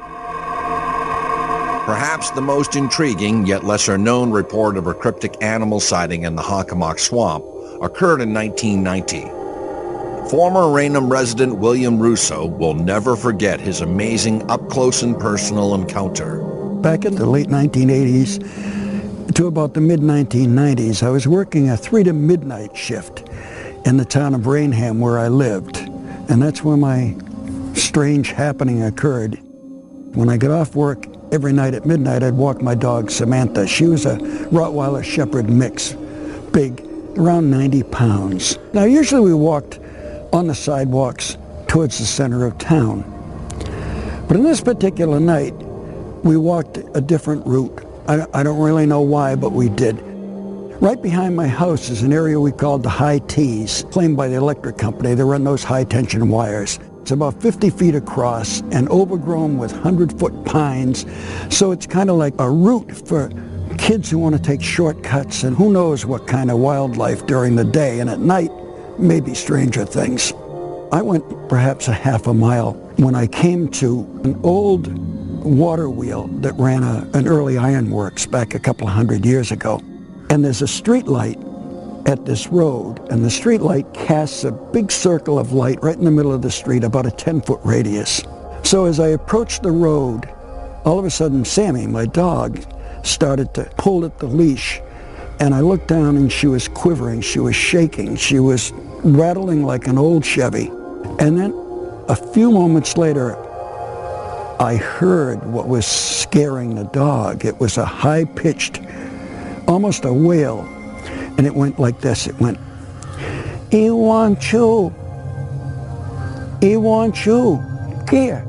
Perhaps the most intriguing yet lesser-known report of a cryptic animal sighting in the Hockomock Swamp occurred in 1990. Former Raynham resident William Russo will never forget his amazing up-close and personal encounter. Back in the late 1980s to about the mid-1990s, I was working a 3 to midnight shift in the town of Raynham where I lived, and that's where my strange happening occurred. When I got off work every night at midnight, I'd walk my dog Samantha. She was a Rottweiler Shepherd mix, big, around 90 pounds. Now usually we walked on the sidewalks towards the center of town. But in this particular night, we walked a different route. I don't really know why, but we did. Right behind my house is an area we called the High T's, claimed by the electric company. They run those high-tension wires. It's about 50 feet across and overgrown with 100-foot pines. So it's kind of like a route for kids who want to take shortcuts and who knows what kind of wildlife during the day. And at night, maybe stranger things. I went perhaps a half a mile when I came to an old water wheel that ran an early ironworks back a couple of 100 years ago. And there's a street light at this road, and the street light casts a big circle of light right in the middle of the street, about a 10-foot radius. So as I approached the road, all of a sudden Sammy, my dog, started to pull at the leash. And I looked down and she was quivering, she was shaking, she was rattling like an old Chevy. And then a few moments later, I heard what was scaring the dog. It was a high-pitched, almost a wail. And it went like this, it went, "I want you, I want you, here,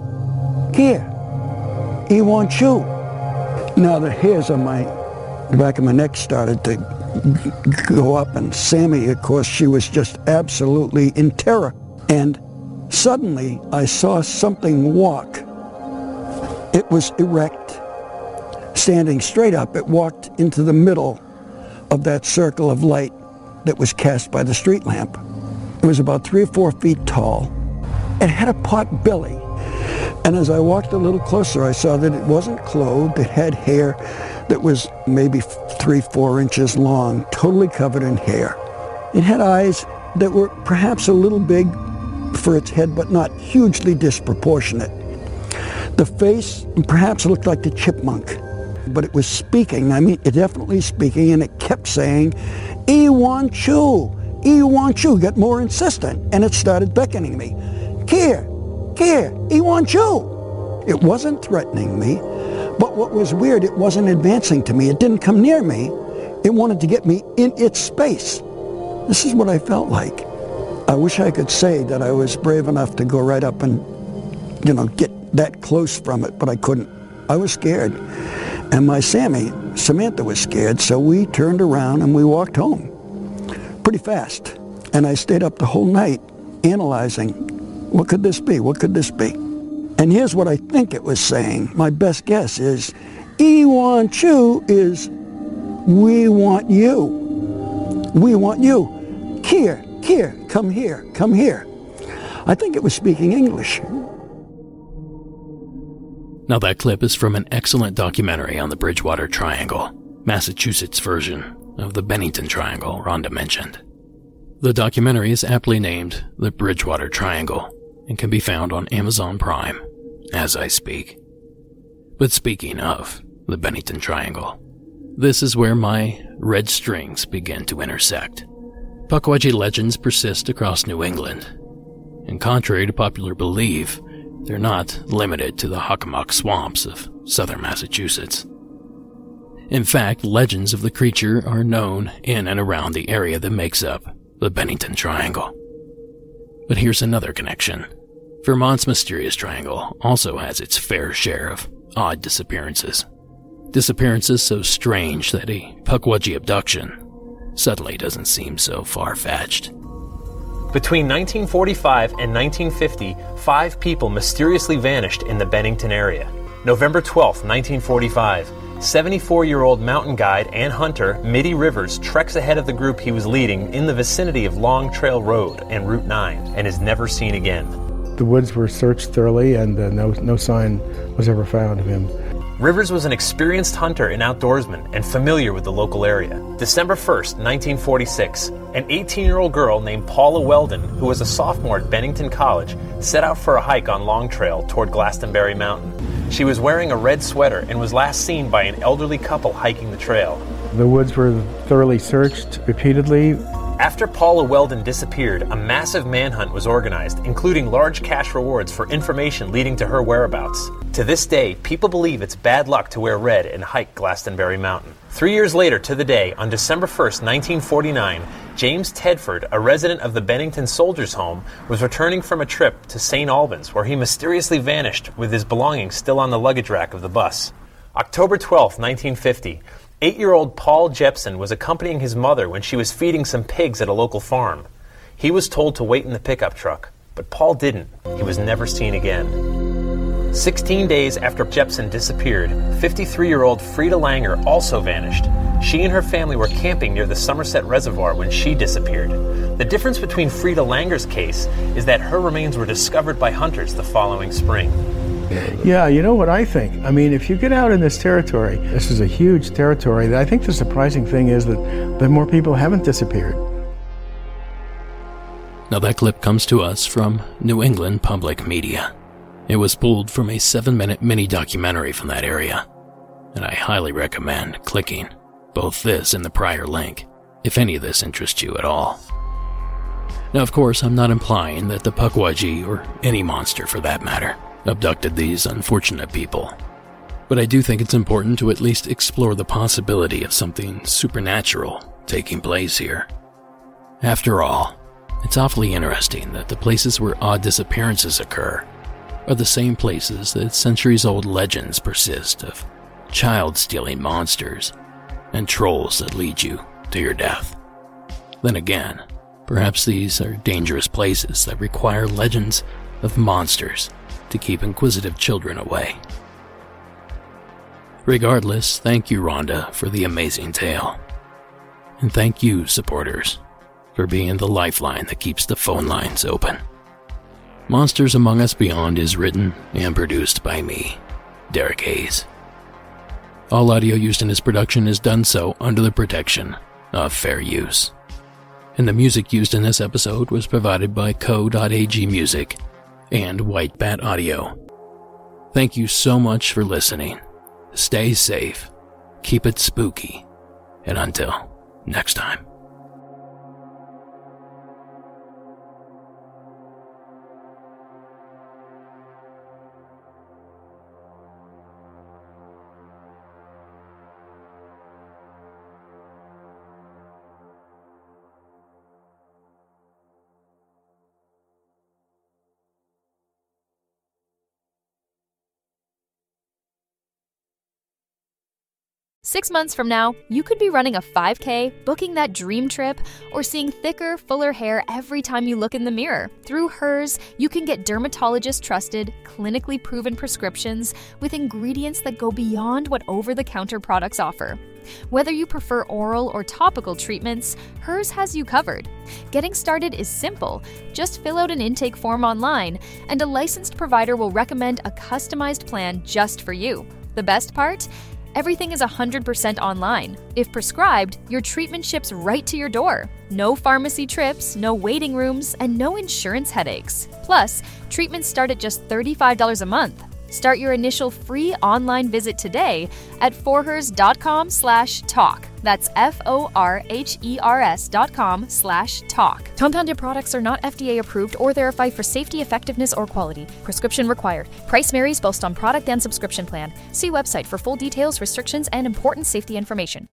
I want you." Now the hairs on the back of my neck started to go up, and Sammy, of course, she was just absolutely in terror. And suddenly I saw something walk. It was erect, standing straight up, it walked into the middle of that circle of light that was cast by the street lamp. It was about 3 or 4 feet tall. It had a pot belly. And as I walked a little closer, I saw that it wasn't clothed. It had hair that was maybe 3-4 inches long, totally covered in hair. It had eyes that were perhaps a little big for its head, but not hugely disproportionate. The face perhaps looked like the chipmunk, but it was speaking. I mean, it definitely speaking, and it kept saying, "I want you, I want you," got more insistent, and it started beckoning me. "Here, here, I want you." It wasn't threatening me, but what was weird, it wasn't advancing to me. It didn't come near me. It wanted to get me in its space. This is what I felt like. I wish I could say that I was brave enough to go right up and, get that close from it, but I couldn't. I was scared. And my Samantha was scared, so we turned around and we walked home pretty fast. And I stayed up the whole night analyzing, what could this be? What could this be? And here's what I think it was saying. My best guess is, "I want you" is, "We want you. We want you. Here, here, come here, come here." I think it was speaking English. Now that clip is from an excellent documentary on the Bridgewater Triangle, Massachusetts version of the Bennington Triangle Rhonda mentioned. The documentary is aptly named The Bridgewater Triangle and can be found on Amazon Prime as I speak. But speaking of the Bennington Triangle, this is where my red strings begin to intersect. Pukwudgie legends persist across New England, and contrary to popular belief, they're not limited to the Hockomock swamps of southern Massachusetts. In fact, legends of the creature are known in and around the area that makes up the Bennington Triangle. But here's another connection. Vermont's Mysterious Triangle also has its fair share of odd disappearances. Disappearances so strange that a Pukwudgie abduction suddenly doesn't seem so far-fetched. Between 1945 and 1950, 5 people mysteriously vanished in the Bennington area. November 12, 1945, 74-year-old mountain guide and hunter Mitty Rivers treks ahead of the group he was leading in the vicinity of Long Trail Road and Route 9 and is never seen again. The woods were searched thoroughly and no sign was ever found of him. Rivers was an experienced hunter and outdoorsman and familiar with the local area. December 1st, 1946, an 18-year-old girl named Paula Weldon, who was a sophomore at Bennington College, set out for a hike on Long Trail toward Glastonbury Mountain. She was wearing a red sweater and was last seen by an elderly couple hiking the trail. The woods were thoroughly searched repeatedly. After Paula Weldon disappeared, a massive manhunt was organized, including large cash rewards for information leading to her whereabouts. To this day, people believe it's bad luck to wear red and hike Glastonbury Mountain. 3 years later to the day, on December 1st, 1949, James Tedford, a resident of the Bennington Soldiers' Home, was returning from a trip to St. Albans, where he mysteriously vanished with his belongings still on the luggage rack of the bus. October 12th, 1950, 8-year-old Paul Jepson was accompanying his mother when she was feeding some pigs at a local farm. He was told to wait in the pickup truck, but Paul didn't. He was never seen again. 16 days after Jepson disappeared, 53-year-old Frida Langer also vanished. She and her family were camping near the Somerset Reservoir when she disappeared. The difference between Frida Langer's case is that her remains were discovered by hunters the following spring. Yeah, you know what I think? I mean, if you get out in this territory, this is a huge territory. I think the surprising thing is that more people haven't disappeared. Now that clip comes to us from New England Public Media. It was pulled from a 7-minute mini-documentary from that area, and I highly recommend clicking both this and the prior link, if any of this interests you at all. Now, of course, I'm not implying that the Pukwudgie, or any monster for that matter, abducted these unfortunate people. But I do think it's important to at least explore the possibility of something supernatural taking place here. After all, it's awfully interesting that the places where odd disappearances occur are the same places that centuries-old legends persist of child-stealing monsters and trolls that lead you to your death. Then again, perhaps these are dangerous places that require legends of monsters to keep inquisitive children away. Regardless, thank you, Rhonda, for the amazing tale. And thank you, supporters, for being the lifeline that keeps the phone lines open. Monsters Among Us Beyond is written and produced by me, Derek Hayes. All audio used in this production is done so under the protection of fair use. And the music used in this episode was provided by Co.ag Music and White Bat Audio. Thank you so much for listening. Stay safe, keep it spooky, and until next time. Six months from now, you could be running a 5K, booking that dream trip, or seeing thicker, fuller hair every time you look in the mirror. Through Hers, you can get dermatologist-trusted, clinically proven prescriptions with ingredients that go beyond what over-the-counter products offer. Whether you prefer oral or topical treatments, Hers has you covered. Getting started is simple. Just fill out an intake form online, and a licensed provider will recommend a customized plan just for you. The best part? Everything is 100% online. If prescribed, your treatment ships right to your door. No pharmacy trips, no waiting rooms, and no insurance headaches. Plus, treatments start at just $35 a month. Start your initial free online visit today at forhers.com/talk. That's FORHERS.com/talk. Compounded products are not FDA approved or verified for safety, effectiveness, or quality. Prescription required. Price varies based on product and subscription plan. See website for full details, restrictions, and important safety information.